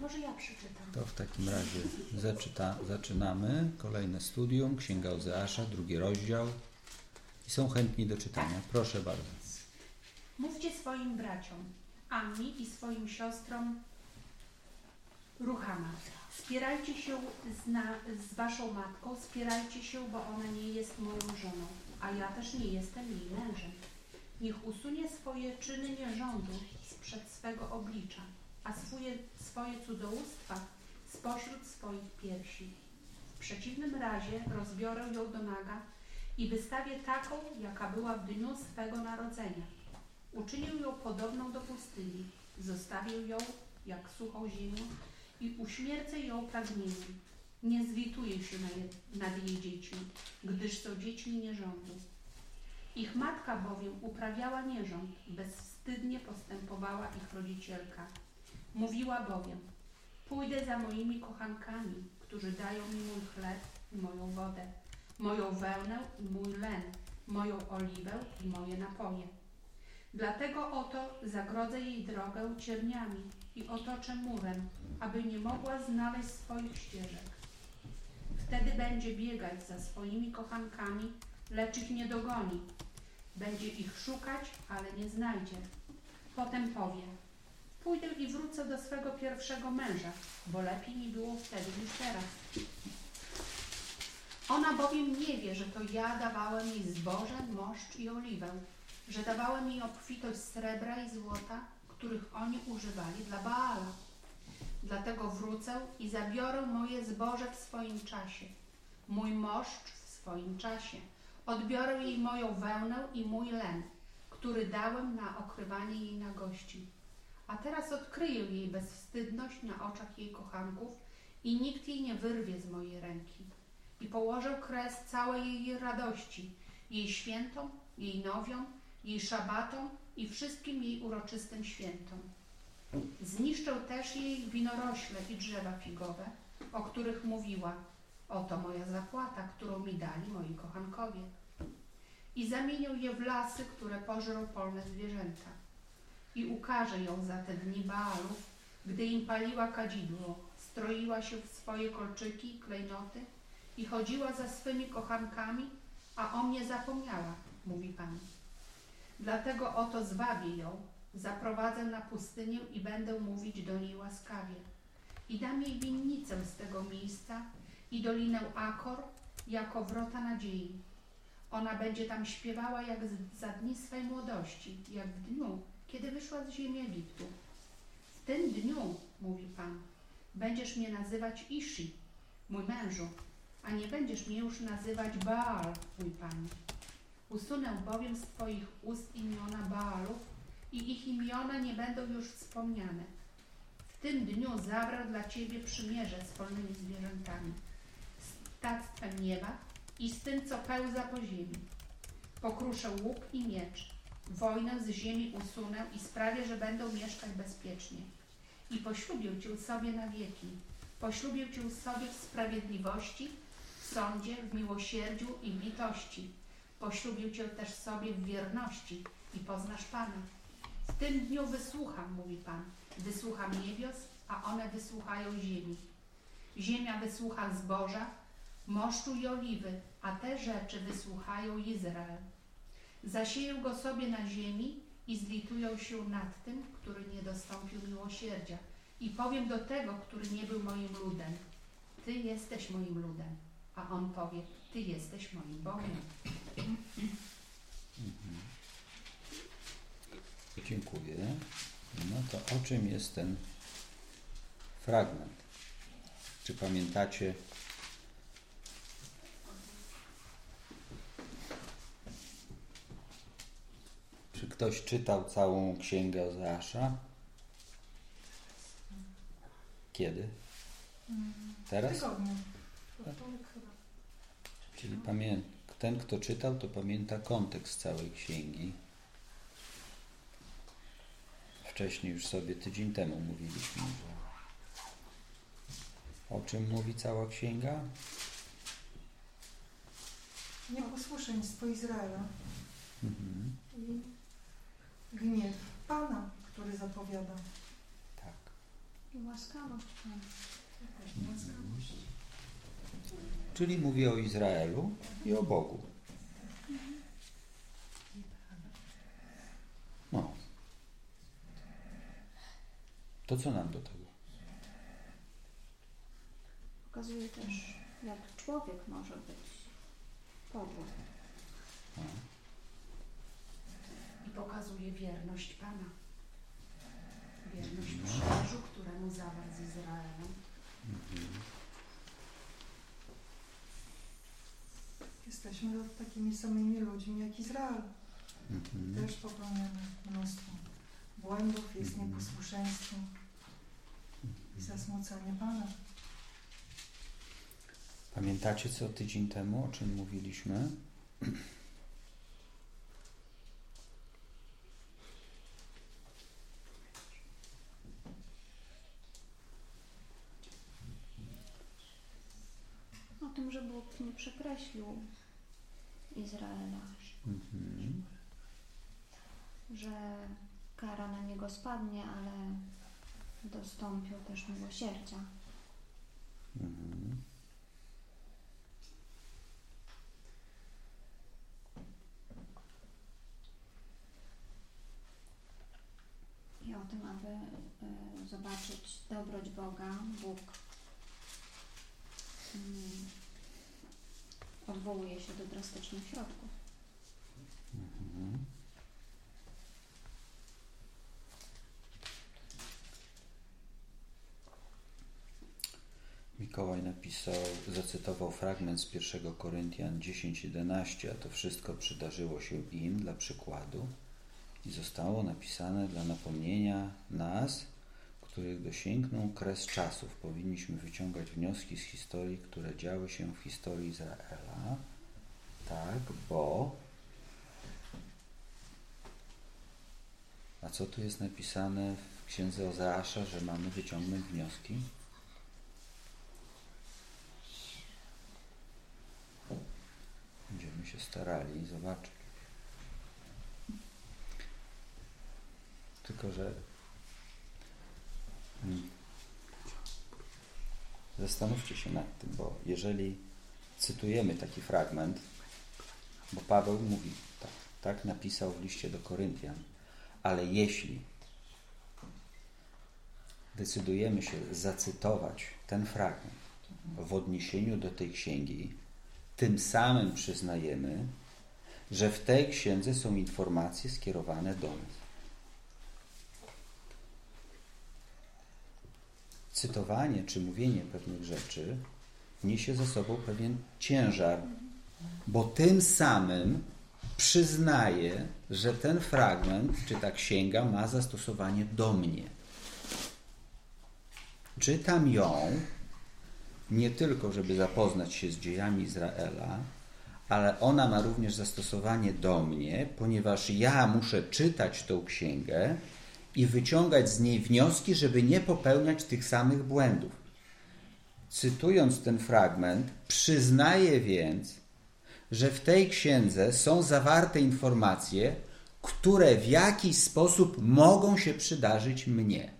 może ja przeczytam. To w takim razie zaczynamy kolejne studium, Księga Ozeasza, 2 rozdział. I są chętni do czytania. Proszę bardzo. Mówcie swoim braciom, Ammi i swoim siostrom Ruchama. Spierajcie się z waszą matką, spierajcie się, bo ona nie jest moją żoną, a ja też nie jestem jej mężem. Niech usunie swoje czyny nierządu sprzed swego oblicza, a swoje cudzołóstwa spośród swoich piersi. W przeciwnym razie rozbiorę ją do naga i wystawię taką, jaka była w dniu swego narodzenia. Uczynię ją podobną do pustyni, zostawię ją jak suchą ziemię i uśmiercę ją pragnieniem. Nie zwituję się nad jej dziećmi, gdyż są dziećmi nierządu. Ich matka bowiem uprawiała nierząd, bezwstydnie postępowała ich rodzicielka. Mówiła bowiem: pójdę za moimi kochankami, którzy dają mi mój chleb i moją wodę, moją wełnę i mój len, moją oliwę i moje napoje. Dlatego oto zagrodzę jej drogę cierniami i otoczę murem, aby nie mogła znaleźć swoich ścieżek. Wtedy będzie biegać za swoimi kochankami, lecz ich nie dogoni. Będzie ich szukać, ale nie znajdzie. Potem powie: pójdę i wrócę do swego pierwszego męża, bo lepiej mi było wtedy niż teraz. Ona bowiem nie wie, że to ja dawałem jej zboże, moszcz i oliwę, że dawałem jej obfitość srebra i złota, których oni używali dla Baala. Dlatego wrócę i zabiorę moje zboże w swoim czasie, mój moszcz w swoim czasie. Odbiorę jej moją wełnę i mój len, który dałem na okrywanie jej nagości. A teraz odkryję jej bezwstydność na oczach jej kochanków i nikt jej nie wyrwie z mojej ręki. I położę kres całej jej radości, jej świętom, jej nowiom, jej szabatom i wszystkim jej uroczystym świętom. Zniszczę też jej winorośle i drzewa figowe, o których mówiła: oto moja zapłata, którą mi dali moi kochankowie. I zamienię je w lasy, które pożrą polne zwierzęta. I ukażę ją za te dni Baalów, gdy im paliła kadzidło, stroiła się w swoje kolczyki i klejnoty i chodziła za swymi kochankami, a o mnie zapomniała, mówi Pan. Dlatego oto zwabię ją, zaprowadzę na pustynię i będę mówić do niej łaskawie. I dam jej winnicę z tego miejsca i dolinę Akor jako wrota nadziei. Ona będzie tam śpiewała jak za dni swej młodości, jak w dniu, kiedy wyszła z ziemi Egiptu. W tym dniu, mówi Pan, będziesz mnie nazywać Ishi, mój mężu, a nie będziesz mnie już nazywać Baal, mój Panie. Usunę bowiem z Twoich ust imiona Baalów i ich imiona nie będą już wspomniane. W tym dniu zawrę dla Ciebie przymierze z polnymi zwierzętami, z ptactwem nieba i z tym, co pełza po ziemi. Pokruszę łuk i miecz, wojnę z ziemi usunę i sprawię, że będą mieszkać bezpiecznie. I poślubię Cię sobie na wieki. Poślubię Cię sobie w sprawiedliwości, w sądzie, w miłosierdziu i w litości. Poślubię Cię też sobie w wierności i poznasz Pana. W tym dniu wysłucham, mówi Pan, wysłucham niebios, a one wysłuchają ziemi. Ziemia wysłucha zboża, moszczu i oliwy, a te rzeczy wysłuchają Izrael. Zasieję go sobie na ziemi i zlitują się nad tym, który nie dostąpił miłosierdzia. I powiem do tego, który nie był moim ludem: Ty jesteś moim ludem. A on powie: Ty jesteś moim Bogiem. Dziękuję. No to o czym jest ten fragment? Czy pamiętacie? Czy ktoś czytał całą Księgę Ozeasza? Kiedy? Teraz? Czyli ten, kto czytał, to pamięta kontekst całej księgi. Wcześniej już sobie tydzień temu mówiliśmy, że o czym mówi cała księga? Nieposłuszeństwo Izraela i gniew Pana, który zapowiada. Tak. I łaskawość Pana. Łaskawość. Czyli mówi o Izraelu i o Bogu. No. To co nam do tego? Pokazuje też, jak człowiek może być podły. I pokazuje wierność Pana. Wierność przymierzu, któremu zawarł z Izraelem. Jesteśmy takimi samymi ludźmi jak Izrael. Też popełniamy mnóstwo błędów, jest nieposłuszeństwo i zasmucenie Pana. Pamiętacie co tydzień temu, o czym mówiliśmy? O tym, że Bóg nie przekreślił Izraela. Że kara na niego spadnie, ale dostąpił też miłosierdzia. I o tym, aby zobaczyć dobroć Boga, Bóg odwołuje się do drastycznych środków. Mikołaj napisał, zacytował fragment z 1 Koryntian 10:11, a to wszystko przydarzyło się im dla przykładu i zostało napisane dla napomnienia nas, których dosięgnął kres czasów. Powinniśmy wyciągać wnioski z historii, które działy się w historii Izraela. Tak, bo... A co tu jest napisane w księdze Ozeasza, że mamy wyciągnąć wnioski? Będziemy się starali zobaczyć. Tylko, że zastanówcie się nad tym, bo jeżeli cytujemy taki fragment, bo Paweł mówi, tak napisał w liście do Koryntian, ale jeśli decydujemy się zacytować ten fragment w odniesieniu do tej księgi, tym samym przyznajemy, że w tej księdze są informacje skierowane do nas. Cytowanie czy mówienie pewnych rzeczy niesie ze sobą pewien ciężar, bo tym samym przyznaje, że ten fragment czy ta księga ma zastosowanie do mnie. Czytam ją nie tylko, żeby zapoznać się z dziejami Izraela, ale ona ma również zastosowanie do mnie, ponieważ ja muszę czytać tą księgę i wyciągać z niej wnioski, żeby nie popełniać tych samych błędów. Cytując ten fragment, przyznaję więc, że w tej księdze są zawarte informacje, które w jakiś sposób mogą się przydarzyć mnie.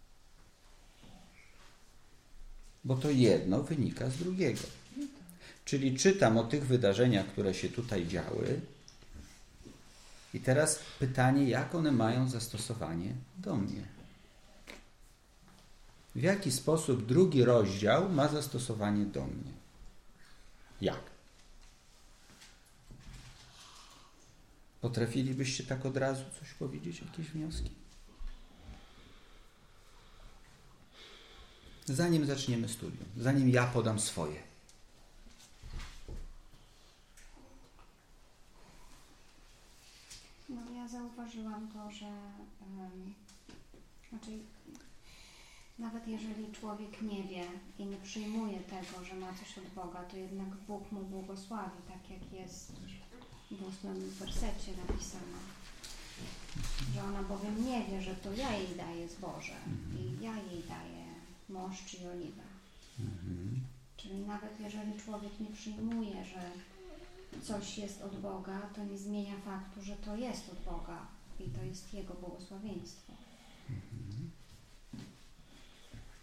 Bo to jedno wynika z drugiego. Czyli czytam o tych wydarzeniach, które się tutaj działy i teraz pytanie, jak one mają zastosowanie do mnie. W jaki sposób drugi rozdział ma zastosowanie do mnie? Jak? Potrafilibyście tak od razu coś powiedzieć, jakieś wnioski? Zanim zaczniemy studium, zanim ja podam swoje. No, ja zauważyłam to, że nawet jeżeli człowiek nie wie i nie przyjmuje tego, że ma coś od Boga, to jednak Bóg mu błogosławi, tak jak jest w 8 wersecie napisane. Że ona bowiem nie wie, że to ja jej daję zboże i ja jej daję moszcz i oliwę. Czyli nawet jeżeli człowiek nie przyjmuje, że coś jest od Boga, to nie zmienia faktu, że to jest od Boga i to jest Jego błogosławieństwo.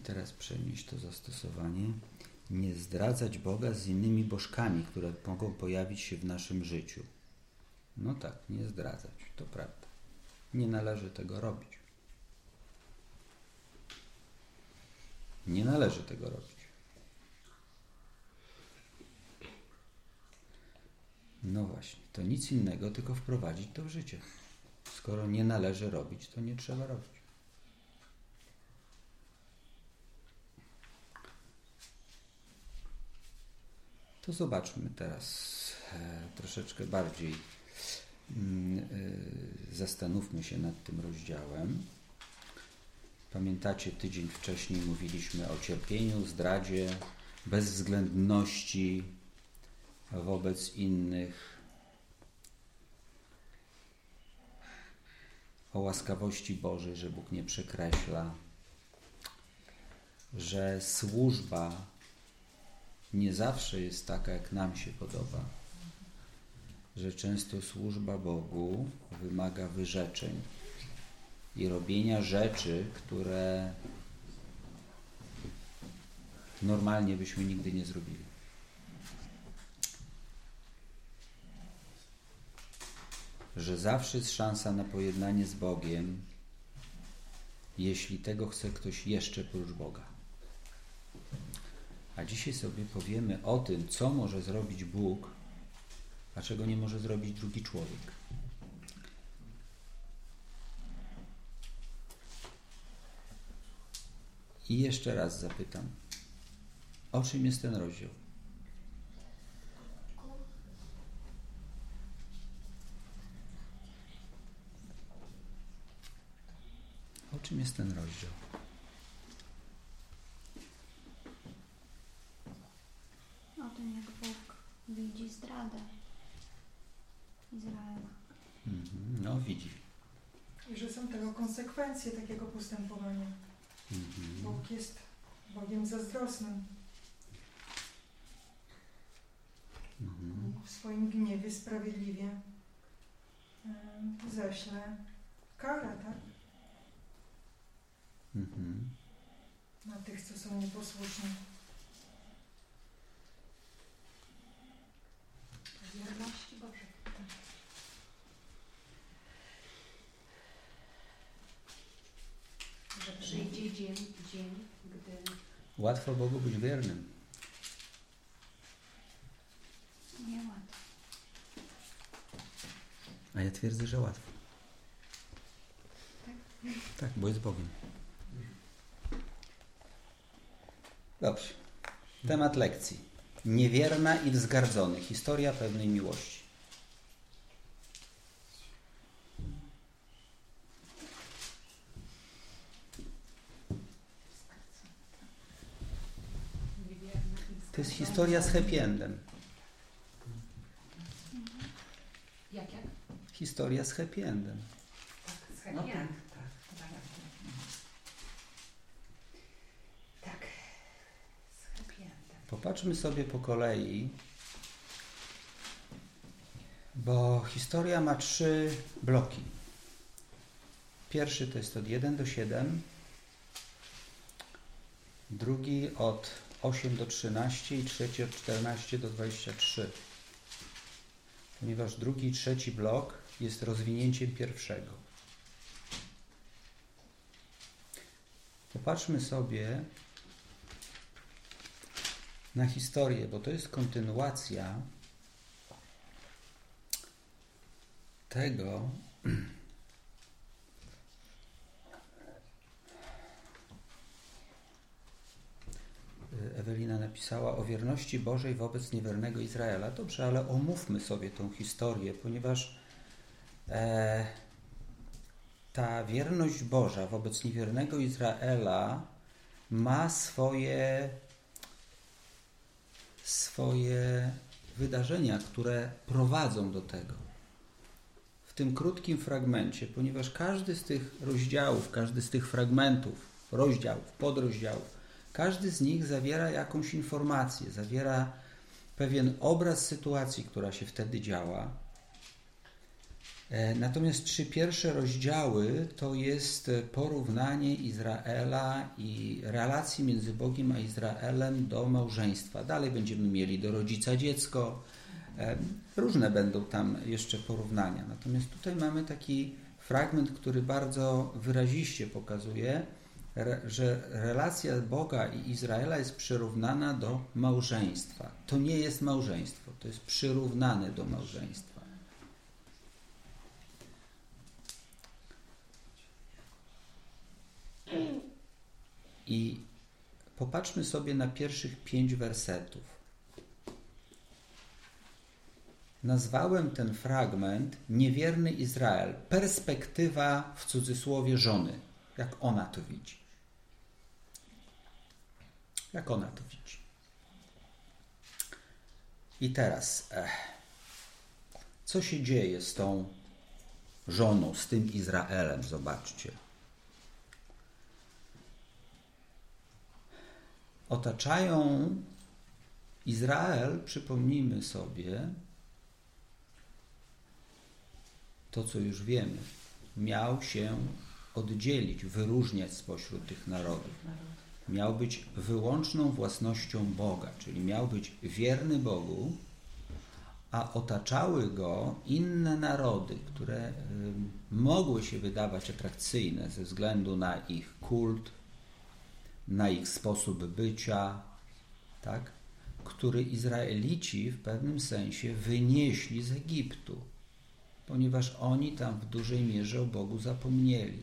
teraz przenieść to zastosowanie. Nie zdradzać Boga z innymi bożkami, które mogą pojawić się w naszym życiu. No tak, nie zdradzać, to prawda. Nie należy tego robić. Nie należy tego robić. No właśnie, to nic innego, tylko wprowadzić to w życie. Skoro nie należy robić, to nie trzeba robić. To zobaczmy teraz troszeczkę bardziej. Zastanówmy się nad tym rozdziałem. Pamiętacie, tydzień wcześniej mówiliśmy o cierpieniu, zdradzie, bezwzględności wobec innych, o łaskawości Bożej, że Bóg nie przekreśla, że służba nie zawsze jest taka, jak nam się podoba, że często służba Bogu wymaga wyrzeczeń i robienia rzeczy, które normalnie byśmy nigdy nie zrobili. Że zawsze jest szansa na pojednanie z Bogiem, jeśli tego chce ktoś jeszcze prócz Boga. A dzisiaj sobie powiemy o tym, co może zrobić Bóg, a czego nie może zrobić drugi człowiek. I jeszcze raz zapytam, o czym jest ten rozdział? O czym jest ten rozdział? O tym, jak Bóg widzi zdradę Izraela. No, widzi. I że są tego konsekwencje takiego postępowania. Bóg jest Bogiem zazdrosnym. W swoim gniewie sprawiedliwie ześle karę, tak? Na tych, co są nieposłuszni. Wierności Bożej. Że przyjdzie dzień, gdy... Łatwo Bogu być wiernym. Niełatwo. A ja twierdzę, że łatwo. Tak, bo jest Bogiem. Dobrze. Temat lekcji. Niewierna i wzgardzony. Historia pewnej miłości. To jest historia z happy endem. Jak? Historia z happy endem. Tak, z happy end. Tak, z happy endem. Popatrzmy sobie po kolei, bo historia ma 3 bloki. Pierwszy to jest od 1 do 7, drugi od 8 do 13 i trzeci od 14 do 23. Ponieważ drugi i trzeci blok jest rozwinięciem pierwszego. Popatrzmy sobie na historię, bo to jest kontynuacja tego, Ewelina napisała o wierności Bożej wobec niewiernego Izraela. Dobrze, ale omówmy sobie tą historię, ponieważ ta wierność Boża wobec niewiernego Izraela ma swoje wydarzenia, które prowadzą do tego. W tym krótkim fragmencie, ponieważ każdy z tych rozdziałów, każdy z tych fragmentów, rozdziałów, podrozdziałów, każdy z nich zawiera jakąś informację, zawiera pewien obraz sytuacji, która się wtedy działa. Natomiast 3 pierwsze rozdziały to jest porównanie Izraela i relacji między Bogiem a Izraelem do małżeństwa. Dalej będziemy mieli do rodzica dziecko. Różne będą tam jeszcze porównania. Natomiast tutaj mamy taki fragment, który bardzo wyraziście pokazuje, że relacja Boga i Izraela jest przyrównana do małżeństwa. To nie jest małżeństwo, to jest przyrównane do małżeństwa. I popatrzmy sobie na pierwszych 5 wersetów. Nazwałem ten fragment Niewierny Izrael. Perspektywa w cudzysłowie żony. Jak ona to widzi. Jak ona to widzi. I teraz, co się dzieje z tą żoną, z tym Izraelem? Zobaczcie. Otaczają Izrael, przypomnijmy sobie, to co już wiemy, miał się oddzielić, wyróżniać spośród tych narodów. Miał być wyłączną własnością Boga, czyli miał być wierny Bogu, a otaczały go inne narody, które mogły się wydawać atrakcyjne ze względu na ich kult, na ich sposób bycia, tak? Który Izraelici w pewnym sensie wynieśli z Egiptu, ponieważ oni tam w dużej mierze o Bogu zapomnieli.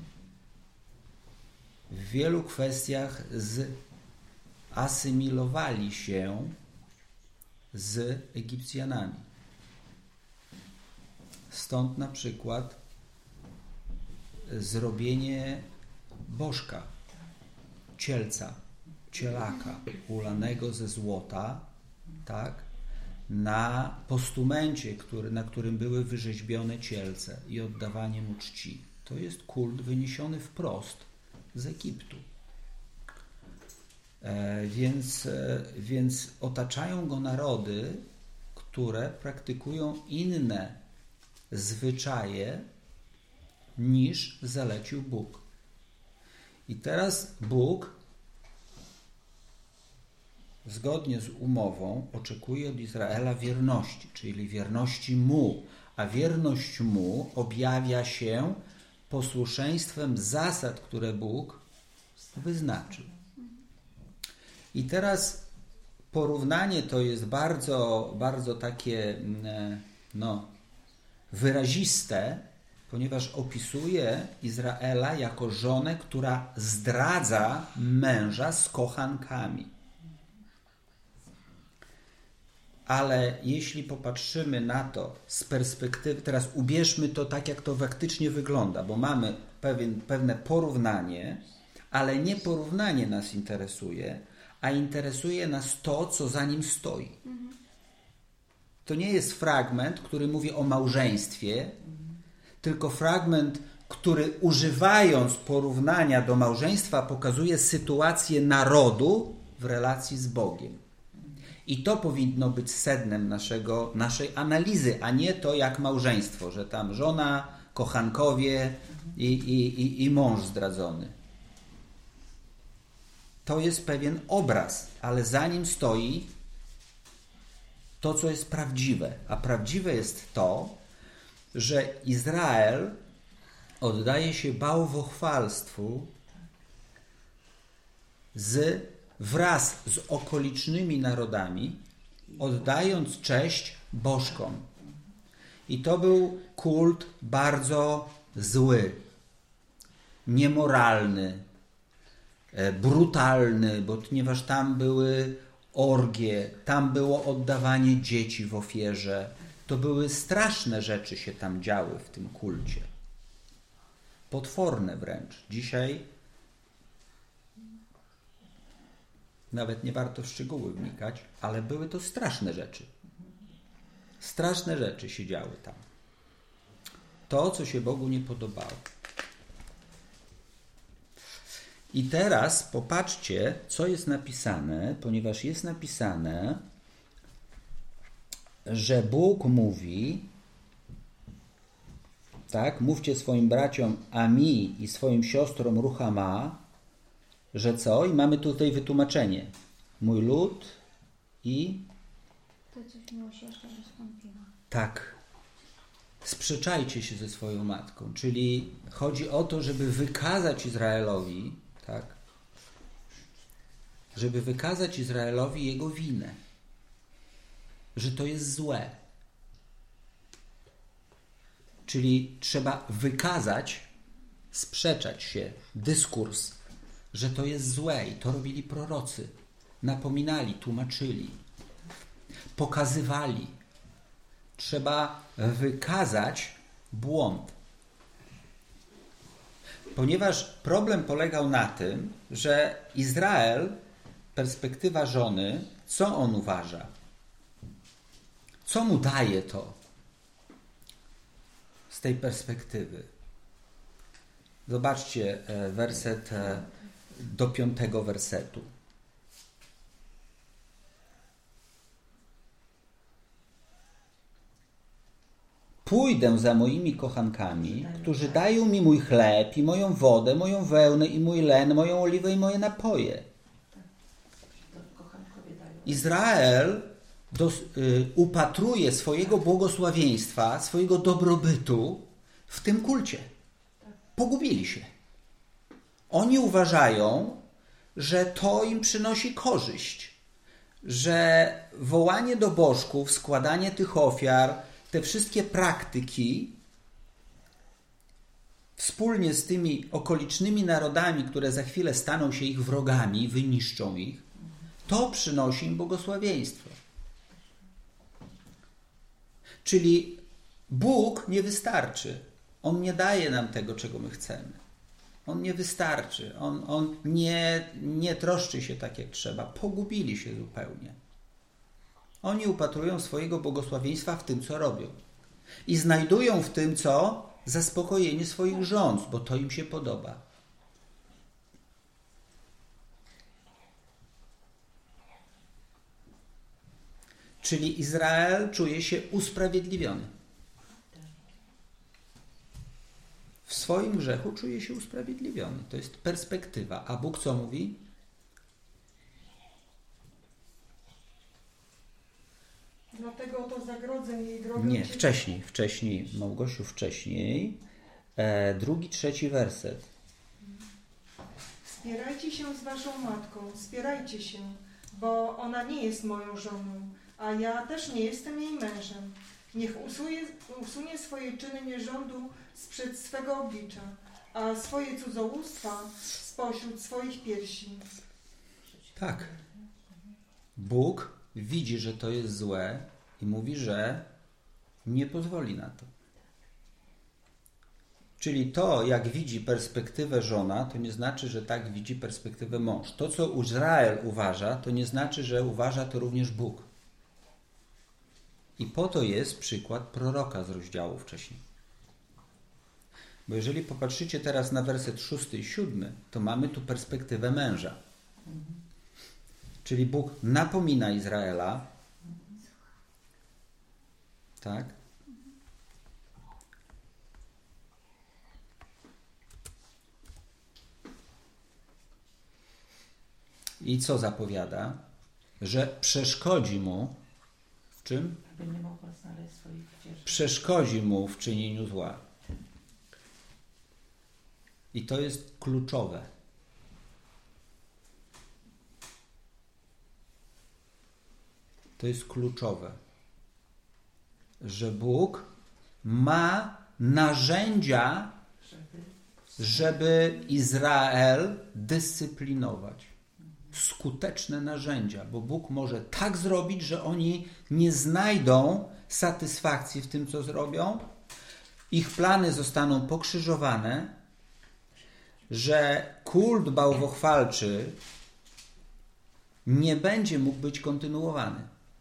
W wielu kwestiach zasymilowali się z Egipcjanami. Stąd na przykład zrobienie bożka, cielca, cielaka ulanego ze złota, tak, na postumencie, na którym były wyrzeźbione cielce i oddawanie mu czci. To jest kult wyniesiony wprost z Egiptu. Więc otaczają go narody, które praktykują inne zwyczaje niż zalecił Bóg. I teraz Bóg zgodnie z umową oczekuje od Izraela wierności, czyli wierności Mu, a wierność Mu objawia się posłuszeństwem zasad, które Bóg wyznaczył. I teraz porównanie to jest bardzo, bardzo takie wyraziste, ponieważ opisuje Izraela jako żonę, która zdradza męża z kochankami. Ale jeśli popatrzymy na to z perspektywy, teraz ubierzmy to tak, jak to faktycznie wygląda, bo mamy pewne porównanie, ale nie porównanie nas interesuje, a interesuje nas to, co za nim stoi. To nie jest fragment, który mówi o małżeństwie, tylko fragment, który używając porównania do małżeństwa pokazuje sytuację narodu w relacji z Bogiem. I to powinno być sednem naszej analizy, a nie to jak małżeństwo, że tam żona, kochankowie i mąż zdradzony. To jest pewien obraz, ale za nim stoi to, co jest prawdziwe. A prawdziwe jest to, że Izrael oddaje się bałwochwalstwu wraz z okolicznymi narodami, oddając cześć bożkom. I to był kult bardzo zły, niemoralny, brutalny, ponieważ tam były orgie, tam było oddawanie dzieci w ofierze. To były straszne rzeczy się tam działy w tym kulcie. Potworne wręcz. Dzisiaj nawet nie warto w szczegóły wnikać, ale były to straszne rzeczy. Straszne rzeczy się działy tam. To, co się Bogu nie podobało. I teraz popatrzcie, co jest napisane, ponieważ jest napisane, że Bóg mówi Tak? Mówcie swoim braciom Ami i swoim siostrom Ruchama, że co? I mamy tutaj wytłumaczenie. Mój lud i... To coś miłosierdzia wystąpiło. Tak. Sprzeczajcie się ze swoją matką. Czyli chodzi o to, żeby wykazać Izraelowi, tak? Żeby wykazać Izraelowi jego winę. Że to jest złe. Czyli trzeba wykazać, sprzeczać się, dyskurs, że to jest złe. I to robili prorocy. Napominali, tłumaczyli, pokazywali. Trzeba wykazać błąd. Ponieważ problem polegał na tym, że Izrael, perspektywa żony, co on uważa? Co mu daje to z tej perspektywy? Zobaczcie werset do 5 wersetu. Pójdę za moimi kochankami, którzy dają mi mój chleb i moją wodę, moją wełnę i mój len, moją oliwę i moje napoje. Izrael upatruje swojego błogosławieństwa, swojego dobrobytu w tym kulcie. Pogubili się. Oni uważają, że to im przynosi korzyść, że wołanie do bożków, składanie tych ofiar, te wszystkie praktyki wspólnie z tymi okolicznymi narodami, które za chwilę staną się ich wrogami, wyniszczą ich, to przynosi im błogosławieństwo. Czyli Bóg nie wystarczy. On nie daje nam tego, czego my chcemy. On nie wystarczy. On nie troszczy się tak, jak trzeba. Pogubili się zupełnie. Oni upatrują swojego błogosławieństwa w tym, co robią. I znajdują w tym, co? Zaspokojenie swoich żądz, bo to im się podoba. Czyli Izrael czuje się usprawiedliwiony. W swoim grzechu czuje się usprawiedliwiony. To jest perspektywa. A Bóg co mówi? Dlatego to zagrodzę jej drogę. Nie, wcześniej, Małgosiu, wcześniej. 2, 3 werset. Spierajcie się z waszą matką, spierajcie się, bo ona nie jest moją żoną, a ja też nie jestem jej mężem. Niech usunie swoje czyny nierządu sprzed swego oblicza, a swoje cudzołóstwa spośród swoich piersi. Tak. Bóg widzi, że to jest złe i mówi, że nie pozwoli na to. Czyli to, jak widzi perspektywę żona, to nie znaczy, że tak widzi perspektywę mąż. To, co Izrael uważa, to nie znaczy, że uważa to również Bóg. I po to jest przykład proroka z rozdziału wcześniej. Bo jeżeli popatrzycie teraz na werset 6 i 7, to mamy tu perspektywę męża. Czyli Bóg napomina Izraela, tak? I co zapowiada? Że przeszkodzi mu w czym? Przeszkodzi mu w czynieniu zła. I to jest kluczowe. To jest kluczowe, że Bóg ma narzędzia, żeby Izrael dyscyplinować. Skuteczne narzędzia, bo Bóg może tak zrobić, że oni nie znajdą satysfakcji w tym, co zrobią. Ich plany zostaną pokrzyżowane, że kult bałwochwalczy nie będzie mógł być kontynuowany.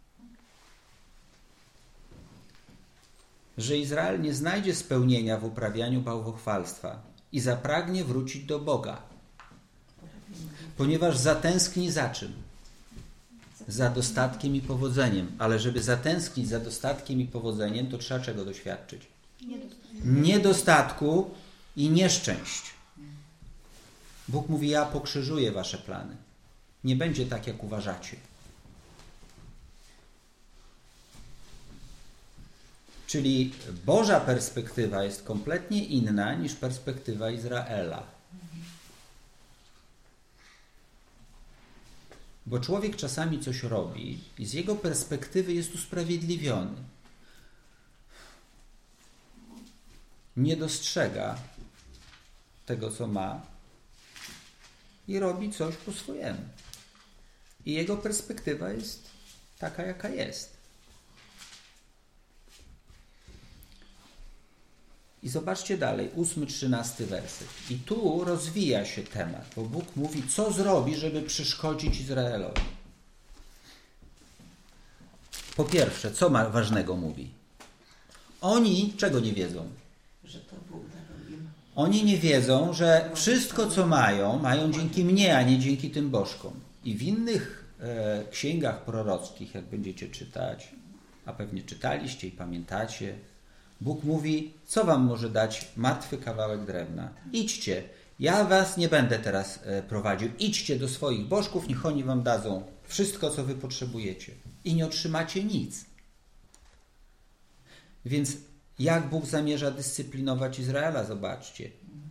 Że Izrael nie znajdzie spełnienia w uprawianiu bałwochwalstwa i zapragnie wrócić do Boga. Ponieważ zatęskni za czym? Za dostatkiem i powodzeniem. Ale żeby zatęsknić za dostatkiem i powodzeniem, to trzeba czego doświadczyć? niedostatku i nieszczęść. Bóg mówi, ja pokrzyżuję wasze plany. Nie będzie tak, jak uważacie. Czyli Boża perspektywa jest kompletnie inna niż perspektywa Izraela. Bo człowiek czasami coś robi i z jego perspektywy jest usprawiedliwiony. Nie dostrzega tego, co ma i robi coś po swojemu. I jego perspektywa jest taka, jaka jest. I zobaczcie dalej, 8-13 werset. I tu rozwija się temat, bo Bóg mówi, co zrobi, żeby przeszkodzić Izraelowi. Po pierwsze, co ważnego mówi? Oni czego nie wiedzą? Że to Bóg darował im. Oni nie wiedzą, że wszystko, co mają dzięki mnie, a nie dzięki tym bożkom. I w innych księgach prorockich, jak będziecie czytać, a pewnie czytaliście i pamiętacie, Bóg mówi, co wam może dać martwy kawałek drewna? Idźcie, ja was nie będę teraz prowadził. Idźcie do swoich bożków, niech oni wam dadzą wszystko, co wy potrzebujecie. I nie otrzymacie nic. Więc jak Bóg zamierza dyscyplinować Izraela? Zobaczcie.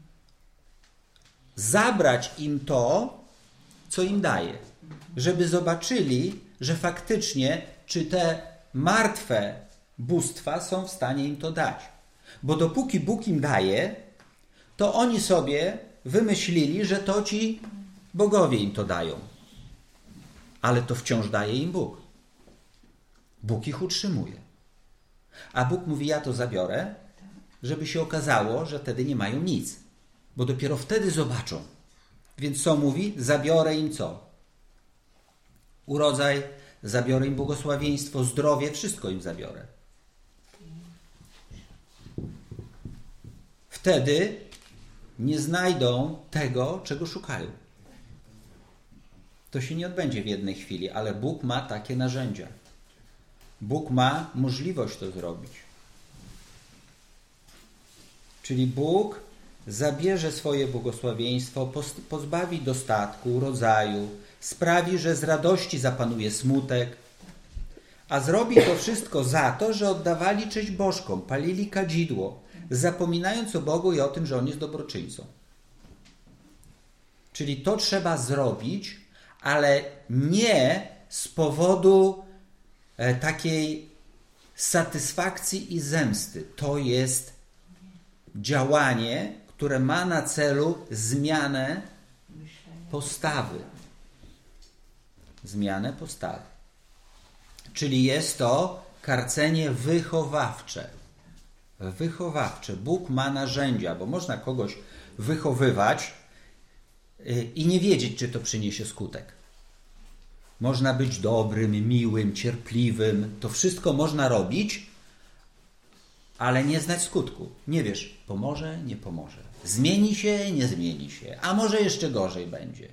Zabrać im to, co im daje. Żeby zobaczyli, że faktycznie, czy te martwe bóstwa są w stanie im to dać. Bo dopóki Bóg im daje, to oni sobie wymyślili, że to ci bogowie im to dają. Ale to wciąż daje im Bóg. Bóg ich utrzymuje. A Bóg mówi, ja to zabiorę, żeby się okazało, że wtedy nie mają nic. Bo dopiero wtedy zobaczą. Więc co mówi? Zabiorę im co? Urodzaj, zabiorę im błogosławieństwo, zdrowie, wszystko im zabiorę. Wtedy nie znajdą tego, czego szukają. To się nie odbędzie w jednej chwili, ale Bóg ma takie narzędzia. Bóg ma możliwość to zrobić. Czyli Bóg zabierze swoje błogosławieństwo, pozbawi dostatku, rodzaju, sprawi, że z radości zapanuje smutek, a zrobi to wszystko za to, że oddawali cześć bożkom, palili kadzidło, zapominając o Bogu i o tym, że On jest dobroczyńcą. Czyli to trzeba zrobić, ale nie z powodu takiej satysfakcji i zemsty. To jest działanie, które ma na celu zmianę postawy. Zmianę postawy. Czyli jest to karcenie wychowawcze. Wychowawcze. Bóg ma narzędzia, bo można kogoś wychowywać i nie wiedzieć, czy to przyniesie skutek. Można być dobrym, miłym, cierpliwym. To wszystko można robić, ale nie znać skutku. Nie wiesz, pomoże, nie pomoże. Zmieni się, nie zmieni się. A może jeszcze gorzej będzie.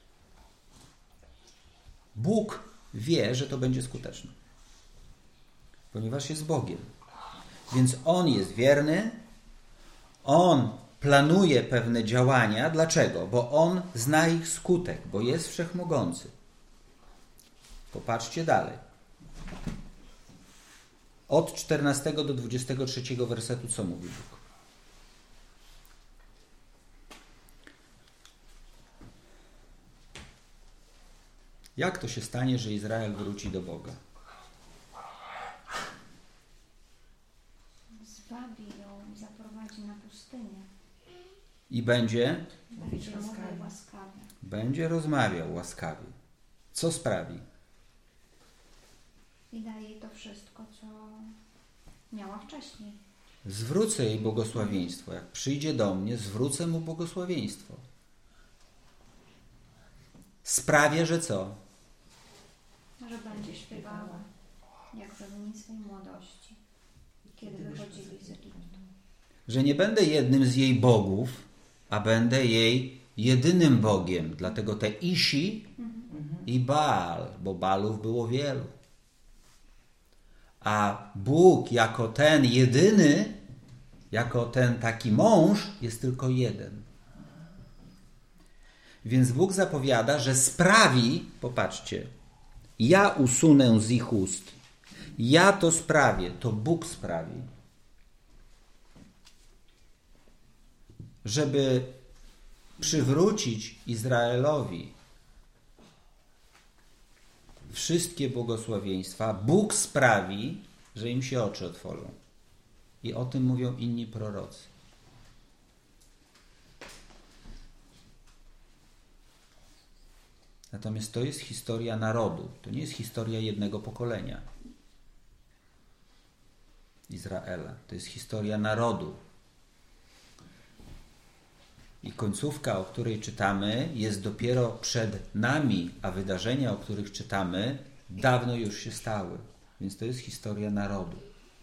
Bóg wie, że to będzie skuteczne. Ponieważ jest Bogiem. Więc On jest wierny. On planuje pewne działania. Dlaczego? Bo On zna ich skutek, bo jest wszechmogący. Popatrzcie dalej. Od 14 do 23 wersetu co mówi Bóg? Jak to się stanie, że Izrael wróci do Boga? Zwabi ją, zaprowadzi na pustynię. I będzie Mówił łaskawie. Będzie rozmawiał łaskawie. Co sprawi? I daje jej to wszystko, co miała wcześniej. Zwrócę jej błogosławieństwo. Jak przyjdzie do mnie, zwrócę mu błogosławieństwo. Sprawię, że co? Że będzie śpiewała, jak w swej młodości, kiedy wychodzili z Egiptu. Że nie będę jednym z jej bogów, a będę jej jedynym Bogiem. Dlatego te Isi i Baal, bo Baalów było wielu. A Bóg jako ten jedyny, Jako ten taki mąż jest tylko jeden. Więc Bóg zapowiada, że sprawi, popatrzcie, ja usunę z ich ust. Ja to sprawię, to Bóg sprawi. Żeby przywrócić Izraelowi wszystkie błogosławieństwa, Bóg sprawi, że im się oczy otworzą. I o tym mówią inni prorocy. Natomiast to jest historia narodu. To nie jest historia jednego pokolenia Izraela. To jest historia narodu. I końcówka, o której czytamy, jest dopiero przed nami, a wydarzenia, o których czytamy, dawno już się stały. Więc to jest historia narodu.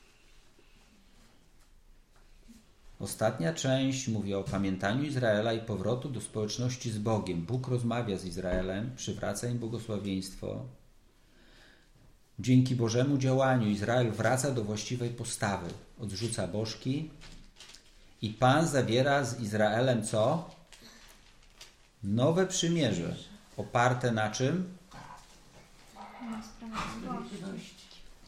Ostatnia część mówi o pamiętaniu Izraela i powrotu do społeczności z Bogiem. Bóg rozmawia z Izraelem, przywraca im błogosławieństwo. Dzięki Bożemu działaniu Izrael wraca do właściwej postawy. Odrzuca bożki i Pan zawiera z Izraelem co? Nowe przymierze. Oparte na czym? Na sprawiedliwości.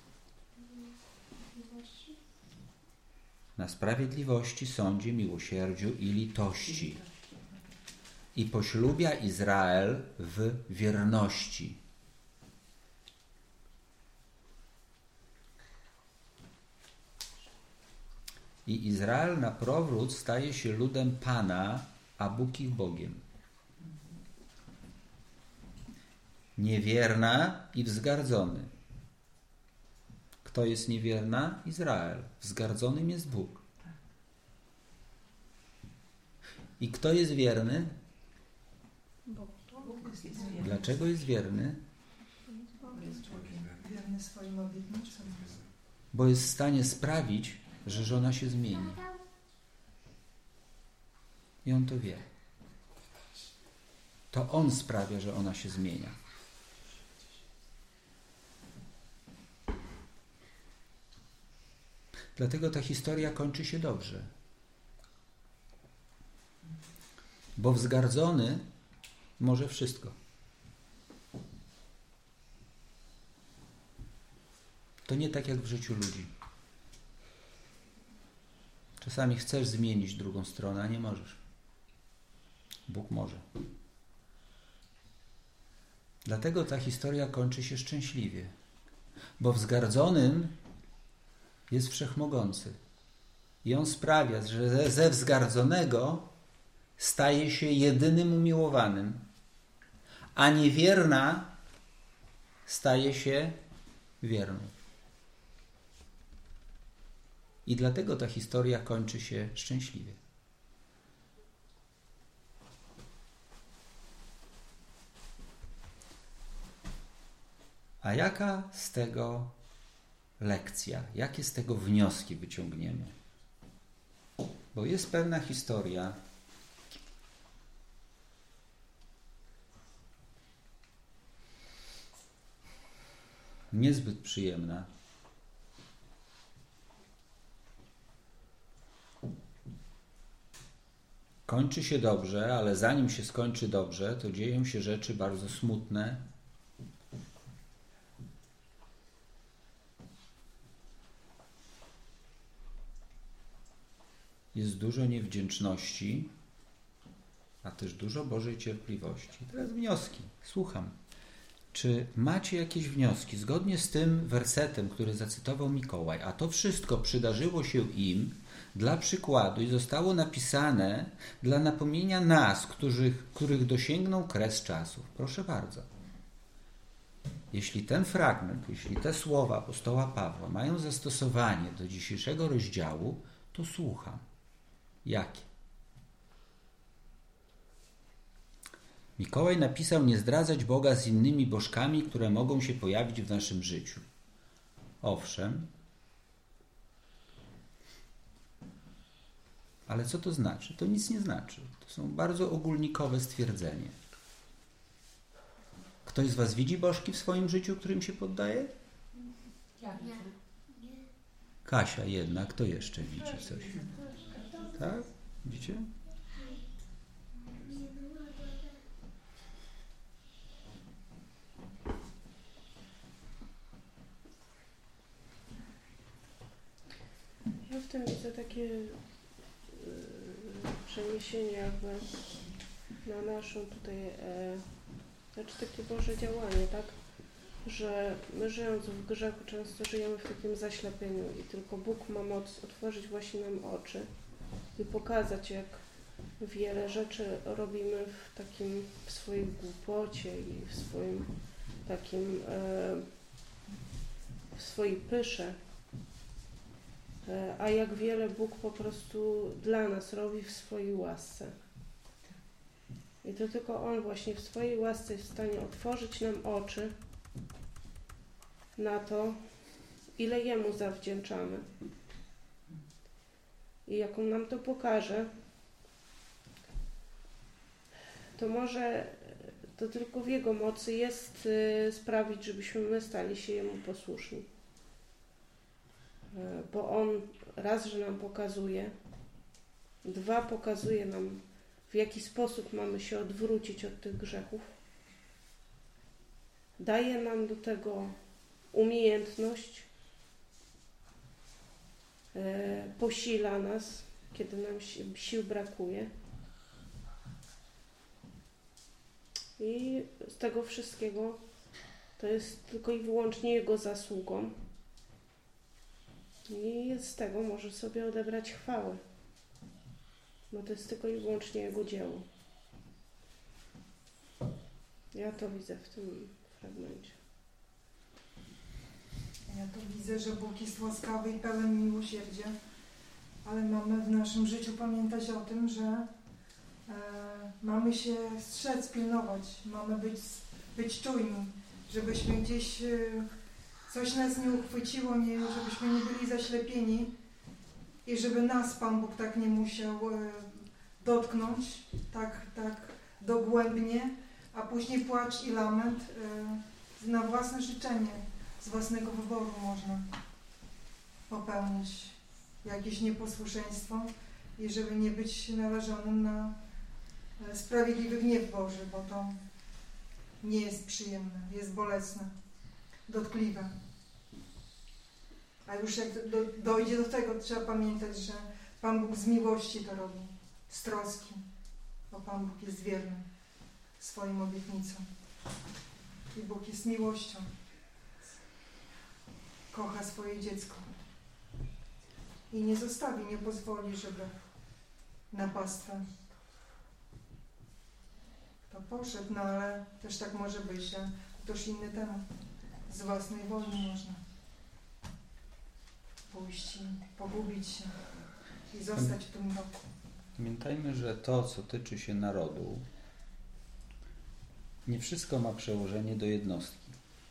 Na sprawiedliwości, sądzie, miłosierdziu i litości. I poślubia Izrael w wierności. I Izrael na powrót staje się ludem Pana, a Bóg ich Bogiem. Niewierna i wzgardzony. Kto jest niewierna? Izrael. Wzgardzonym jest Bóg. I kto jest wierny? Bóg. Dlaczego jest wierny? Wierny swoim obietnicom. Bo jest w stanie sprawić, że żona się zmieni. I on to wie. To on sprawia, że ona się zmienia. Dlatego ta historia kończy się dobrze. Bo wzgardzony może wszystko. To nie tak jak w życiu ludzi. Czasami chcesz zmienić drugą stronę, a nie możesz. Bóg może. Dlatego ta historia kończy się szczęśliwie. Bo wzgardzonym jest wszechmogący. I on sprawia, że ze wzgardzonego staje się jedynym umiłowanym, a niewierna staje się wierną. I dlatego ta historia kończy się szczęśliwie. A jaka z tego lekcja? Jakie z tego wnioski wyciągniemy? Bo jest pewna historia, niezbyt przyjemna. Kończy się dobrze, ale zanim się skończy dobrze, to dzieją się rzeczy bardzo smutne. Jest dużo niewdzięczności, a też dużo Bożej cierpliwości. Teraz wnioski. Słucham. Czy macie jakieś wnioski zgodnie z tym wersetem, który zacytował Mikołaj? A to wszystko przydarzyło się im dla przykładu i zostało napisane dla napomnienia nas, których dosięgnął kres czasów. Proszę bardzo. Jeśli ten fragment, jeśli te słowa apostoła Pawła mają zastosowanie do dzisiejszego rozdziału, to słucham. Jakie? Mikołaj napisał nie zdradzać Boga z innymi bożkami, które mogą się pojawić w naszym życiu. Owszem, ale co to znaczy? To nic nie znaczy. To są bardzo ogólnikowe stwierdzenia. Ktoś z was widzi bożki w swoim życiu, którym się poddaje? Ja. Kasia jedna, kto jeszcze widzi coś? Tak? Widzicie? Ja w tym widzę takie przeniesienie jakby na naszą tutaj, znaczy takie Boże działanie, tak? Że my żyjąc w grzechu często żyjemy w takim zaślepieniu i tylko Bóg ma moc otworzyć właśnie nam oczy i pokazać, jak wiele rzeczy robimy w swojej głupocie i w swoim takim, w swojej pysze, a jak wiele Bóg po prostu dla nas robi w swojej łasce. I to tylko On właśnie w swojej łasce jest w stanie otworzyć nam oczy na to, ile Jemu zawdzięczamy. I jak On nam to pokaże, to może to tylko w Jego mocy jest sprawić, żebyśmy my stali się Jemu posłuszni. Bo On raz, że nam pokazuje, dwa, pokazuje nam, w jaki sposób mamy się odwrócić od tych grzechów. Daje nam do tego umiejętność, posila nas, kiedy nam sił brakuje. I z tego wszystkiego to jest tylko i wyłącznie Jego zasługą. I z tego może sobie odebrać chwałę. Bo to jest tylko i wyłącznie Jego dzieło. Ja to widzę w tym fragmencie. Ja to widzę, że Bóg jest łaskawy i pełen miłosierdzia, ale mamy w naszym życiu pamiętać o tym, że mamy się strzec, pilnować, mamy być czujni, żebyśmy gdzieś coś nas nie uchwyciło, żebyśmy nie byli zaślepieni i żeby nas Pan Bóg tak nie musiał dotknąć, tak dogłębnie, a później płacz i lament na własne życzenie, z własnego wyboru można popełnić jakieś nieposłuszeństwo i żeby nie być narażonym na sprawiedliwy gniew Boży, bo to nie jest przyjemne, jest bolesne, dotkliwe. A już jak dojdzie do tego, trzeba pamiętać, że Pan Bóg z miłości to robi, z troski, bo Pan Bóg jest wierny swoim obietnicom. I Bóg jest miłością. Kocha swoje dziecko. I nie zostawi, nie pozwoli, żeby na pastwę kto poszedł, no ale też tak może być, że to już inny temat. Z własnej woli można pójść i pogubić się i zostać w tym roku. Pamiętajmy, że to, co tyczy się narodu, nie wszystko ma przełożenie do jednostki.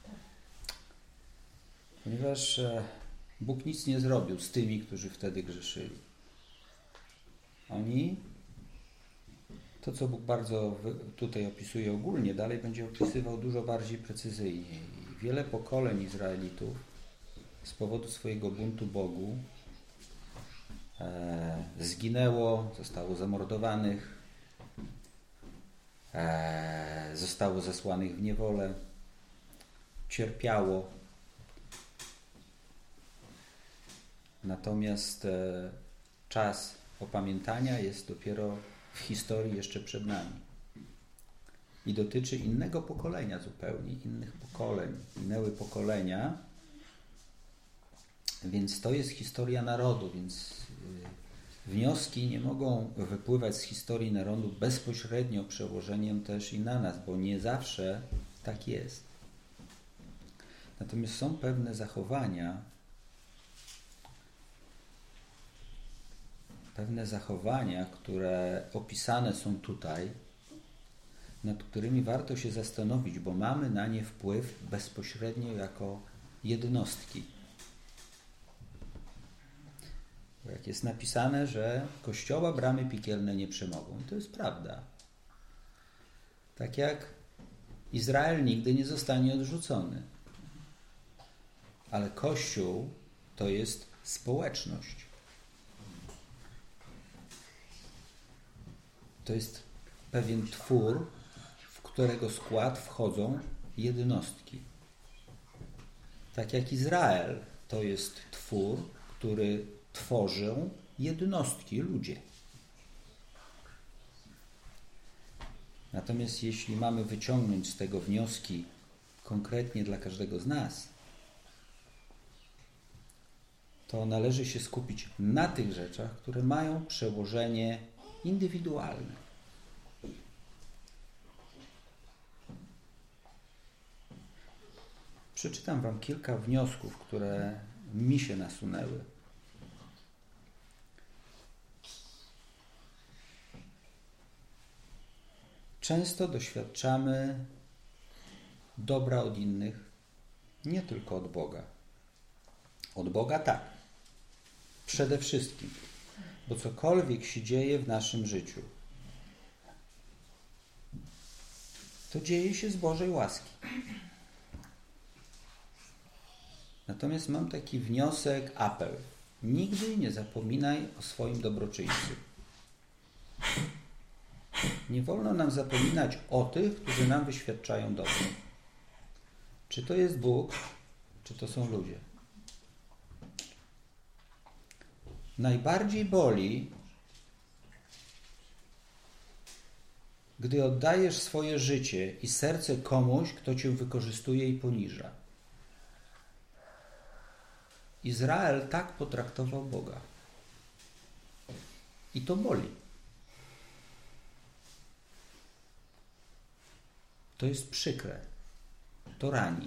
Ponieważ Bóg nic nie zrobił z tymi, którzy wtedy grzeszyli. Oni, to co Bóg bardzo tutaj opisuje ogólnie, dalej będzie opisywał dużo bardziej precyzyjnie. I wiele pokoleń Izraelitów z powodu swojego buntu Bogu zginęło, zostało zamordowanych, zostało zesłanych w niewolę, cierpiało. Natomiast czas opamiętania jest dopiero w historii jeszcze przed nami. I dotyczy innego pokolenia zupełnie, innych pokoleń. Minęły pokolenia, więc to jest historia narodu, więc wnioski nie mogą wypływać z historii narodu bezpośrednio przełożeniem też i na nas, bo nie zawsze tak jest. Natomiast są pewne zachowania, które opisane są tutaj, nad którymi warto się zastanowić, bo mamy na nie wpływ bezpośrednio jako jednostki. Bo jak jest napisane, że Kościoła bramy piekielne nie przemogą, to jest prawda. Tak jak Izrael nigdy nie zostanie odrzucony. Ale Kościół to jest społeczność. to jest pewien twór, w którego skład wchodzą jednostki. Tak jak Izrael to jest twór, który tworzą jednostki, ludzie. Natomiast jeśli mamy wyciągnąć z tego wnioski konkretnie dla każdego z nas, to należy się skupić na tych rzeczach, które mają przełożenie indywidualne. Przeczytam wam kilka wniosków, które mi się nasunęły. Często doświadczamy dobra od innych, nie tylko od Boga. Od Boga tak, przede wszystkim, bo cokolwiek się dzieje w naszym życiu, to dzieje się z Bożej łaski. Natomiast mam taki wniosek, apel. Nigdy nie zapominaj o swoim dobroczyńcy. Nie wolno nam zapominać o tych, którzy nam wyświadczają dobro. Czy to jest Bóg, czy to są ludzie. Najbardziej boli, gdy oddajesz swoje życie i serce komuś, kto cię wykorzystuje i poniża. Izrael tak potraktował Boga. I to boli. To jest przykre. To rani.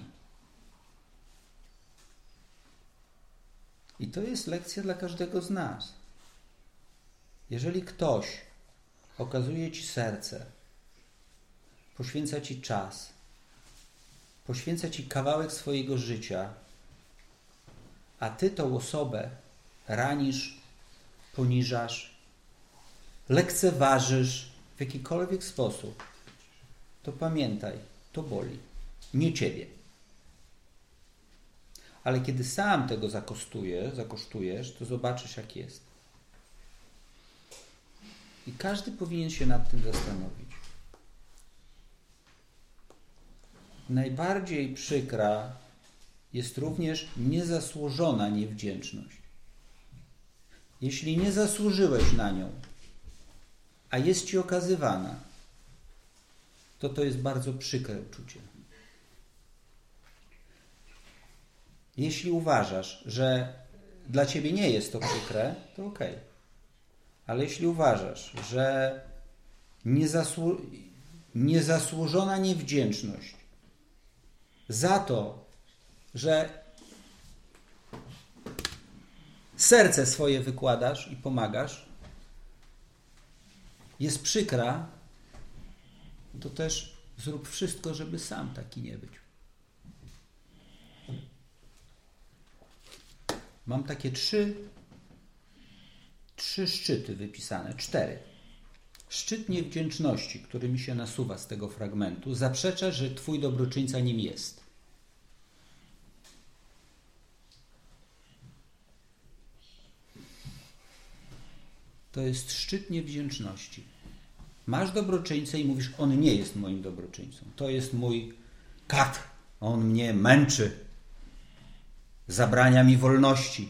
I to jest lekcja dla każdego z nas. Jeżeli ktoś okazuje ci serce, poświęca ci czas, poświęca ci kawałek swojego życia, a ty tą osobę ranisz, poniżasz, lekceważysz w jakikolwiek sposób, to pamiętaj, to boli. Nie ciebie. Ale kiedy sam tego zakosztujesz, to zobaczysz, jak jest. I każdy powinien się nad tym zastanowić. Najbardziej przykra jest również niezasłużona niewdzięczność. Jeśli nie zasłużyłeś na nią, a jest ci okazywana, to jest bardzo przykre uczucie. Jeśli uważasz, że dla ciebie nie jest to przykre, to okej. Ale jeśli uważasz, że niezasłużona niewdzięczność za to, że serce swoje wykładasz i pomagasz, jest przykra, to też zrób wszystko, żeby sam taki nie być. Mam takie trzy szczyty wypisane, 4. Szczyt niewdzięczności, który mi się nasuwa z tego fragmentu, zaprzecza, że twój dobroczyńca nim jest. To jest szczyt niewdzięczności. Masz dobroczyńcę i mówisz, on nie jest moim dobroczyńcą. To jest mój kat. On mnie męczy. Zabrania mi wolności.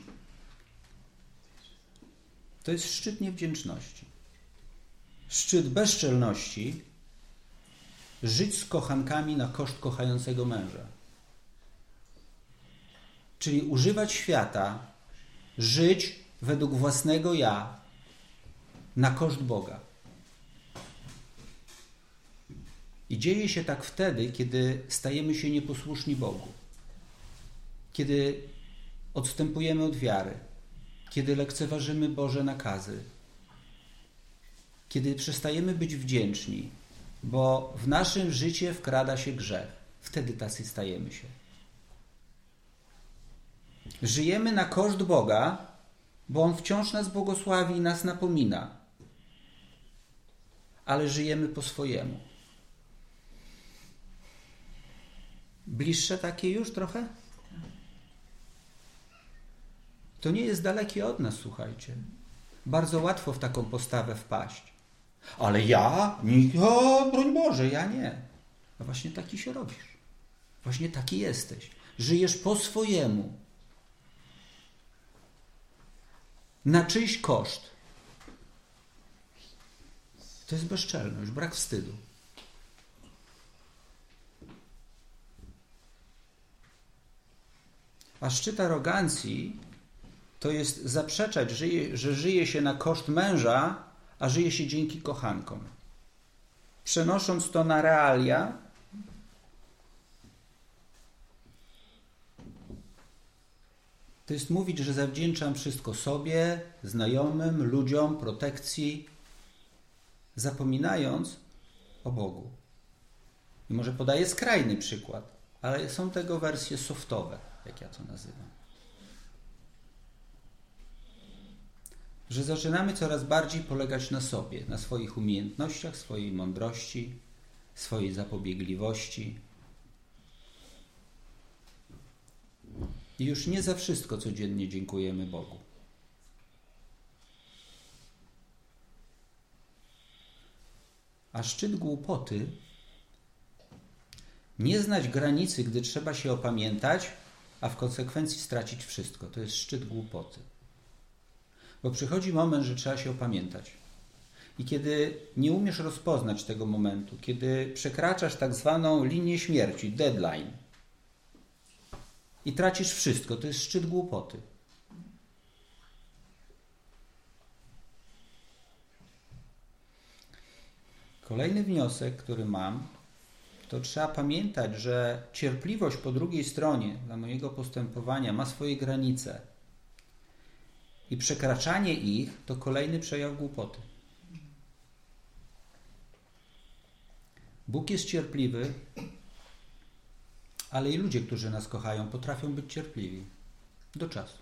To jest szczyt niewdzięczności. Szczyt bezczelności. Żyć z kochankami na koszt kochającego męża. Czyli używać świata, żyć według własnego ja na koszt Boga. I dzieje się tak wtedy, kiedy stajemy się nieposłuszni Bogu. Kiedy odstępujemy od wiary. Kiedy lekceważymy Boże nakazy. Kiedy przestajemy być wdzięczni, bo w naszym życie wkrada się grzech. Wtedy tacy stajemy się. Żyjemy na koszt Boga, bo On wciąż nas błogosławi i nas napomina. Ale żyjemy po swojemu. Bliższe takie już trochę? To nie jest dalekie od nas, słuchajcie. Bardzo łatwo w taką postawę wpaść. Ale ja? Broń Boże, ja nie. A właśnie taki się robisz. Właśnie taki jesteś. Żyjesz po swojemu. Na czyjś koszt. To jest bezczelność, brak wstydu. A szczyt arogancji to jest zaprzeczać, że żyje się na koszt męża, a żyje się dzięki kochankom. Przenosząc to na realia, to jest mówić, że zawdzięczam wszystko sobie, znajomym, ludziom, protekcji, zapominając o Bogu. I może podaję skrajny przykład, ale są tego wersje softowe, jak ja to nazywam. Że zaczynamy coraz bardziej polegać na sobie, na swoich umiejętnościach, swojej mądrości, swojej zapobiegliwości. I już nie za wszystko codziennie dziękujemy Bogu. A szczyt głupoty nie znać granicy, gdy trzeba się opamiętać, a w konsekwencji stracić wszystko. To jest szczyt głupoty. Bo przychodzi moment, że trzeba się opamiętać. I kiedy nie umiesz rozpoznać tego momentu, kiedy przekraczasz tak zwaną linię śmierci, deadline, i tracisz wszystko, to jest szczyt głupoty. Kolejny wniosek, który mam, to trzeba pamiętać, że cierpliwość po drugiej stronie dla mojego postępowania ma swoje granice. I przekraczanie ich to kolejny przejaw głupoty. Bóg jest cierpliwy, ale i ludzie, którzy nas kochają, potrafią być cierpliwi do czasu.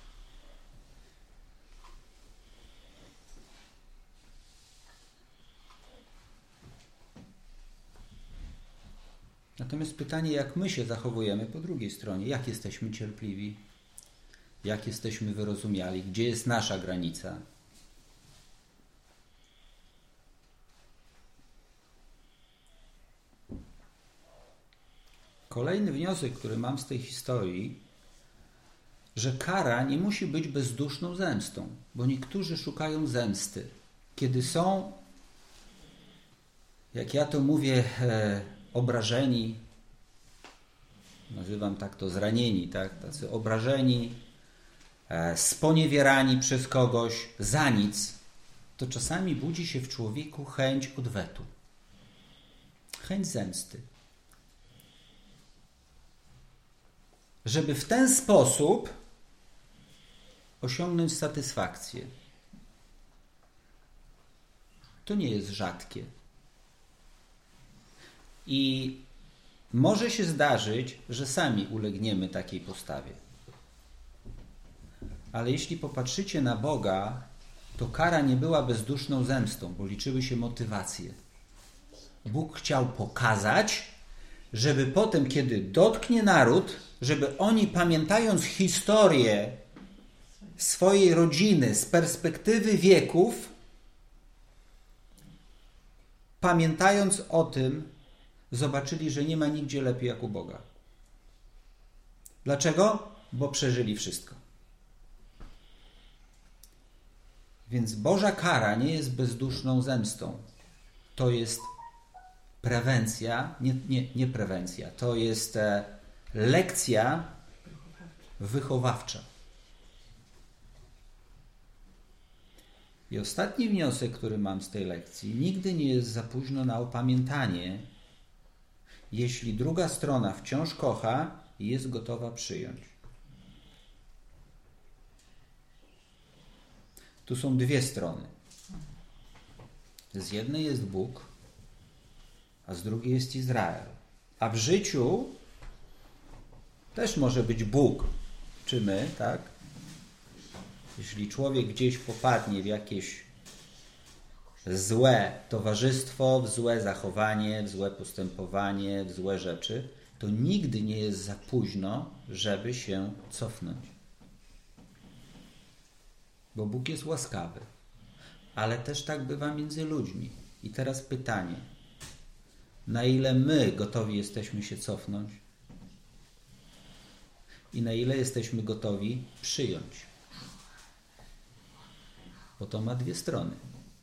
Natomiast pytanie, jak my się zachowujemy po drugiej stronie, jak jesteśmy cierpliwi, jak jesteśmy wyrozumiali, gdzie jest nasza granica. Kolejny wniosek, który mam z tej historii, że kara nie musi być bezduszną zemstą, bo niektórzy szukają zemsty. Kiedy są, jak ja to mówię, obrażeni, nazywam tak to zranieni, tak? Tacy obrażeni, sponiewierani przez kogoś za nic, to czasami budzi się w człowieku chęć odwetu, chęć zemsty. Żeby w ten sposób osiągnąć satysfakcję. To nie jest rzadkie. I może się zdarzyć, że sami ulegniemy takiej postawie. Ale jeśli popatrzycie na Boga, to kara nie była bezduszną zemstą, bo liczyły się motywacje. Bóg chciał pokazać, żeby potem, kiedy dotknie naród, żeby oni, pamiętając historię swojej rodziny z perspektywy wieków, pamiętając o tym, zobaczyli, że nie ma nigdzie lepiej jak u Boga. Dlaczego? Bo przeżyli wszystko. Więc Boża kara nie jest bezduszną zemstą. To jest prewencja, nie prewencja, to jest lekcja wychowawcza. I ostatni wniosek, który mam z tej lekcji, nigdy nie jest za późno na opamiętanie, jeśli druga strona wciąż kocha i jest gotowa przyjąć. Tu są dwie strony. Z jednej jest Bóg, a z drugiej jest Izrael. A w życiu też może być Bóg, czy my, tak? Jeśli człowiek gdzieś popadnie w jakieś złe towarzystwo, w złe zachowanie, w złe postępowanie, w złe rzeczy, to nigdy nie jest za późno, żeby się cofnąć. Bo Bóg jest łaskawy. ale też tak bywa między ludźmi. I teraz pytanie, na ile my gotowi jesteśmy się cofnąć i na ile jesteśmy gotowi przyjąć. Bo to ma dwie strony.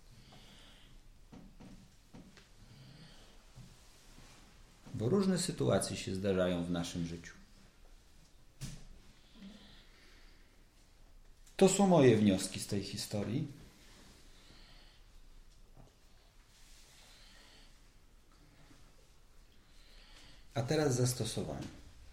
Bo różne sytuacje się zdarzają w naszym życiu. To są moje wnioski z tej historii. A teraz zastosowanie.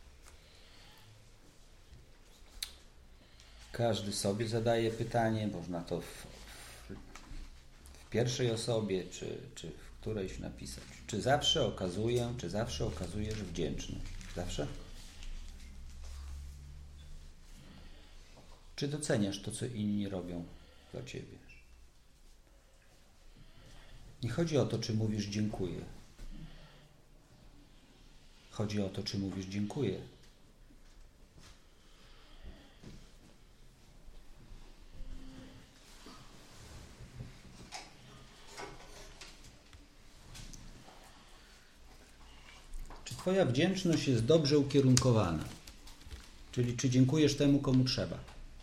Każdy sobie zadaje pytanie, można to w pierwszej osobie, czy w którejś napisać. Czy zawsze okazujesz wdzięczność? Zawsze? Czy doceniasz to, co inni robią dla ciebie? Nie chodzi o to, czy mówisz dziękuję. Chodzi o to, czy mówisz dziękuję. Czy twoja wdzięczność jest dobrze ukierunkowana? Czyli czy dziękujesz temu, komu trzeba?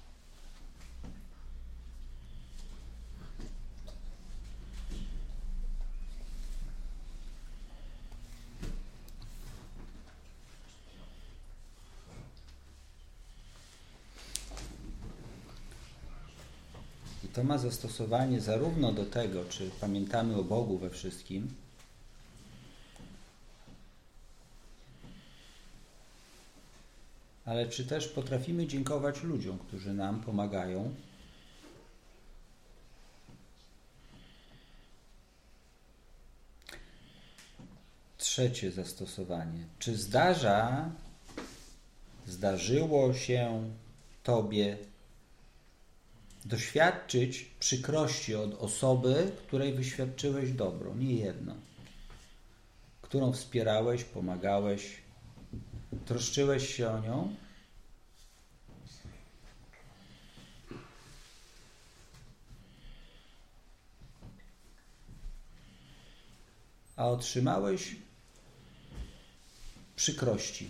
To ma zastosowanie zarówno do tego, czy pamiętamy o Bogu we wszystkim, ale czy też potrafimy dziękować ludziom, którzy nam pomagają. Trzecie zastosowanie. Czy zdarzyło się tobie doświadczyć przykrości od osoby, której wyświadczyłeś dobro, nie jedno, którą wspierałeś, pomagałeś, troszczyłeś się o nią? A otrzymałeś przykrości.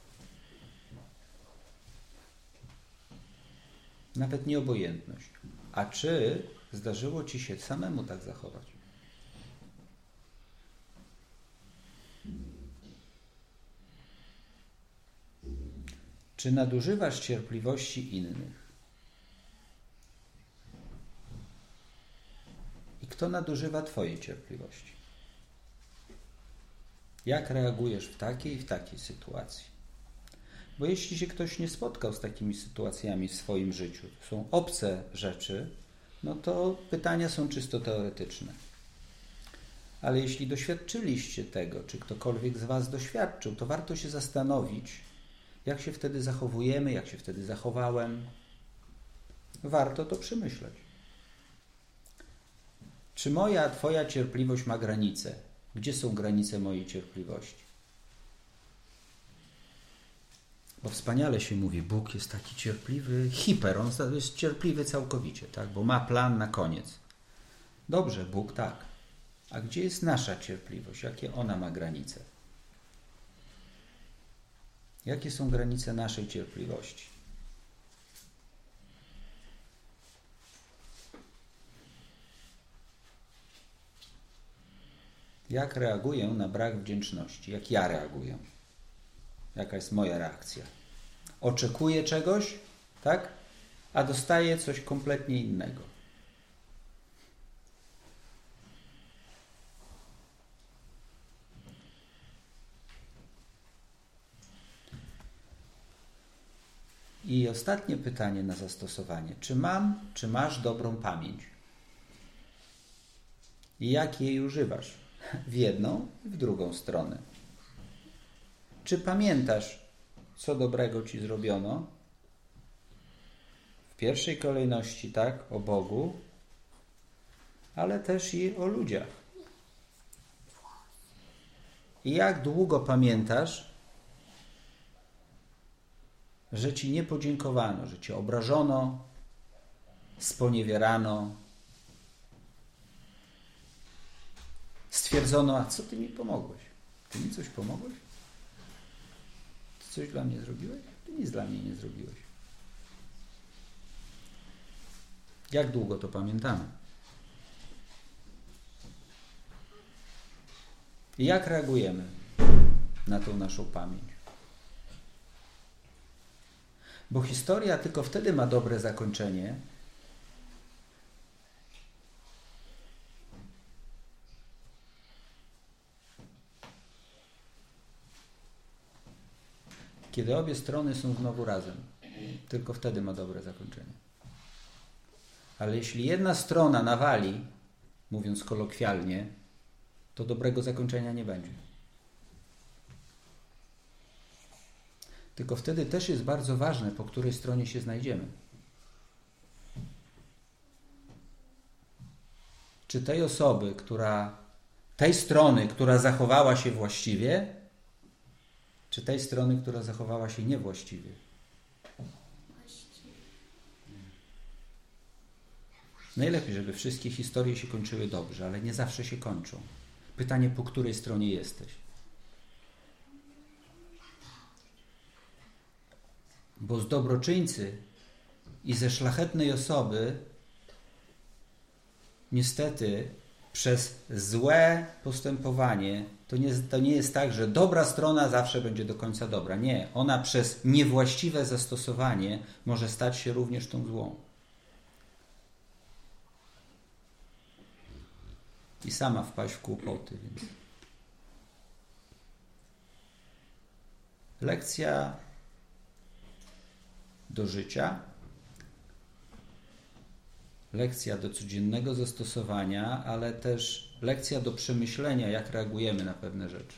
Nawet nieobojętność. A czy zdarzyło ci się samemu tak zachować? Czy nadużywasz cierpliwości innych? I kto nadużywa twojej cierpliwości? Jak reagujesz w takiej i w takiej sytuacji? Bo jeśli się ktoś nie spotkał z takimi sytuacjami w swoim życiu, to są obce rzeczy, no to pytania są czysto teoretyczne. Ale jeśli doświadczyliście tego, czy ktokolwiek z was doświadczył, to warto się zastanowić, jak się wtedy zachowujemy, jak się wtedy zachowałem. Warto to przemyśleć. Czy twoja cierpliwość ma granice? Gdzie są granice mojej cierpliwości? Bo wspaniale się mówi, Bóg jest taki cierpliwy, on jest cierpliwy całkowicie, tak? Bo ma plan na koniec. Dobrze, Bóg tak. A gdzie jest nasza cierpliwość? Jakie ona ma granice? Jakie są granice naszej cierpliwości? Jak reaguję na brak wdzięczności? Jak ja reaguję? Jaka jest moja reakcja? Oczekuję czegoś, tak? A dostaję coś kompletnie innego. I ostatnie pytanie na zastosowanie. Czy masz dobrą pamięć? I jak jej używasz? W jedną i w drugą stronę. Czy pamiętasz, co dobrego ci zrobiono? W pierwszej kolejności, tak, o Bogu, ale też i o ludziach. I jak długo pamiętasz, że ci nie podziękowano, że cię obrażono, sponiewierano, stwierdzono, a co ty mi pomogłeś? Ty mi coś pomogłeś? Ty coś dla mnie zrobiłeś? Ty nic dla mnie nie zrobiłeś. Jak długo to pamiętamy? I jak reagujemy na tą naszą pamięć? Bo historia tylko wtedy ma dobre zakończenie, kiedy obie strony są znowu razem. Tylko wtedy ma dobre zakończenie. Ale jeśli jedna strona nawali, mówiąc kolokwialnie, to dobrego zakończenia nie będzie. Tylko wtedy też jest bardzo ważne, po której stronie się znajdziemy. Czy tej osoby, tej strony, która zachowała się właściwie, czy tej strony, która zachowała się niewłaściwie? Najlepiej, żeby wszystkie historie się kończyły dobrze, ale nie zawsze się kończą. Pytanie, po której stronie jesteś? Bo z dobroczyńcy i ze szlachetnej osoby niestety przez złe postępowanie to nie jest tak, że dobra strona zawsze będzie do końca dobra. Nie, ona przez niewłaściwe zastosowanie może stać się również tą złą. I sama wpaść w kłopoty. Więc lekcja do życia, lekcja do codziennego zastosowania, ale też lekcja do przemyślenia, jak reagujemy na pewne rzeczy.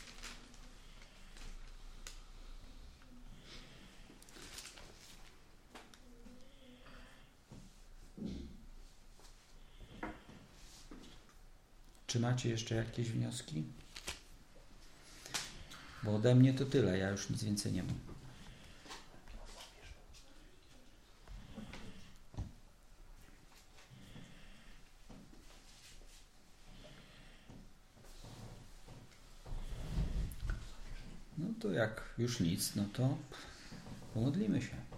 Czy macie jeszcze jakieś wnioski? Bo ode mnie to tyle, ja już nic więcej nie mam. No to jak już nic, no to pomodlimy się.